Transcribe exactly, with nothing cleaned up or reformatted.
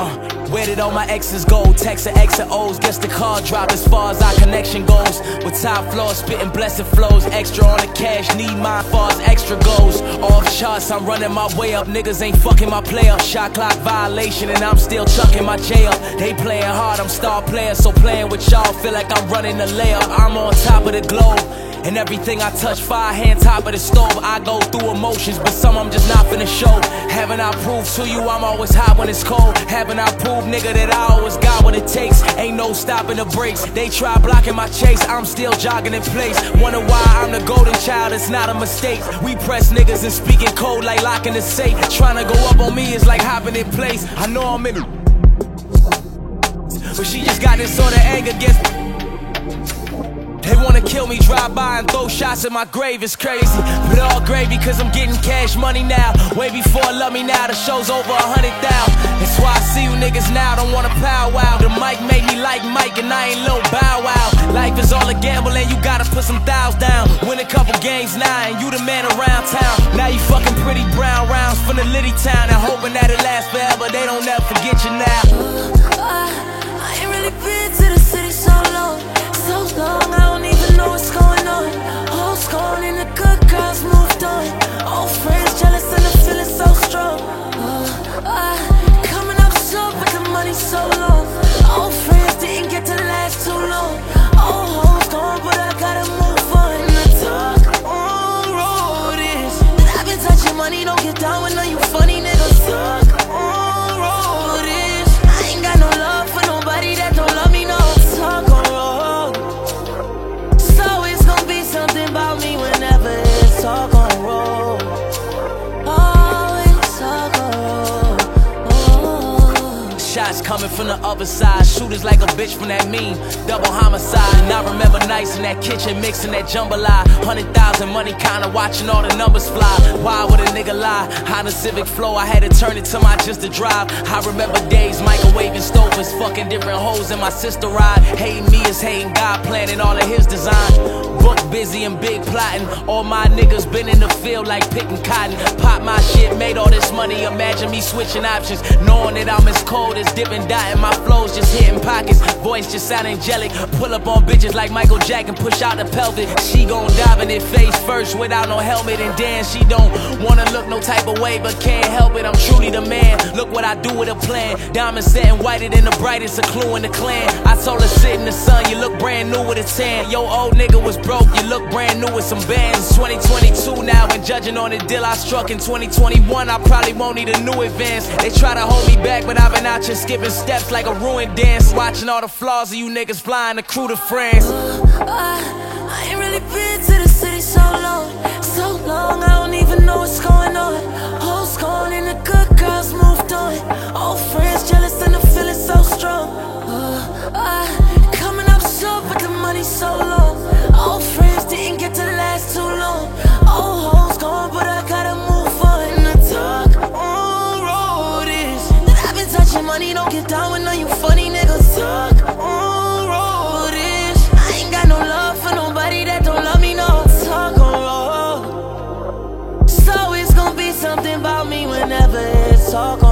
Uh, where did all my exes go? Text and X and O's, guess the card dropped as far as our connection goes. With top floor, spitting blessed flows. Extra on the cash, need mine far as extra goes. Off shots, I'm running my way up. Niggas ain't fucking my player. Shot clock violation and I'm still chucking my jail. They playing hard, I'm star player. So playing with y'all, feel like I'm running the layup. I'm on top of the globe. And everything I touch, fire hand top of the stove. I go through emotions, but some I'm just not finna show. Haven't I proved to you I'm always hot when it's cold? Haven't I proved, nigga, that I always got what it takes? Ain't no stopping the brakes. They try blocking my chase, I'm still jogging in place. Wonder why I'm the golden child, it's not a mistake. We press niggas and speaking code like locking the safe. Trying to go up on me is like hopping in place. I know I'm in it, but she just got this sort of anger against me. They wanna kill me, drive by and throw shots at my grave, it's crazy. But all gravy cause I'm getting cash money now. Way before Love Me Now, the show's over a hundred thousand. That's why I see you niggas now, don't wanna powwow. The mic made me like Mike and I ain't Lil Bow Wow. Life is all a gamble and you gotta put some thousands down. Win a couple games now and you the man around town. Now you fucking pretty brown rounds from the Liddy town. And hoping that it lasts forever, they don't ever forget you now. uh, I, I ain't really been to the city so long. So long, I don't even know what's going on. Hoes gone and the good girls moved on. Old friends jealous and the feeling so strong. uh, uh, Coming up short but the money so long. Old friends didn't get to last too long. Old hoes gone but I gotta move on. And the talk on road is that I've been touching money, don't get down with none you funny niggas. Talk on road is I ain't got no love for nobody that don't love me, no. Talk on road, so it's gonna be something about me whenever it's talk on road. Oh, it's talk on road. Oh. Shots coming from the other side. Shooters like a bitch from that meme. Double homicide. And I remember nights in that kitchen mixing that jambalaya. Hundred thousand money kinda watching all the numbers fly. Why would a nigga lie? How the Civic flow, I had to turn it to my just to drive. I remember days microwaving stovers, fucking different hoes in my sister ride. Hating me is hating God, planning all of his design. Book busy and big plotting. All my niggas been in the field like picking cotton. Pop my shit, made all this money. Imagine me switching options, knowing that I'm as cold as dipping dot. My flows just hitting pockets, voice just sound angelic. Pull up on bitches like Michael Jackson, push out the pelvic. She gon' dive in it face first without no helmet. And then she don't wanna look no type of way, but can't help it, I'm truly the man. Look what I do with a plan. Diamonds setting whiter than the brightest, a clue in the clan. I told her sit in the sun, you look brand new with a tan. Yo, old nigga was broke, you look brand new with some bands. It's twenty twenty-two now, and judging on the deal I struck in twenty twenty-one, I probably won't need a new advance. They try to hold me back, but I've been out here skipping steps like a ruined dance. Watching all the flaws of you niggas flying the crew to France. uh, I, I ain't really been to the city so long. So long, I don't even know what's going on. Hoes gone and the good girls moved on. Old friends jealous and the feeling so strong. uh, uh, Coming up short but the money so long. Old friends didn't get to last too long. Old hoes gone but I gotta move on. And the talk on road is that I've been touching money, don't get down with none you funny niggas. Talk on road is I ain't got no love for nobody that don't love me, no. Talk on road, so it's gonna be something about me whenever it's talk on